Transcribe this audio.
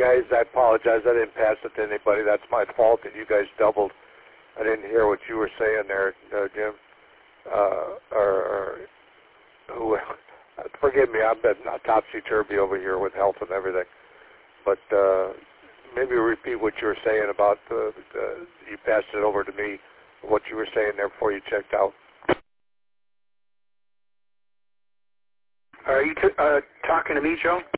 guys. I apologize. I didn't pass it to anybody. That's my fault that you guys doubled. I didn't hear what you were saying there, Jim. Or who? Forgive me. I've been topsy-turvy over here with health and everything. But maybe repeat what you were saying about you passed it over to me, what you were saying there before you checked out. Are you talking to me, Joe?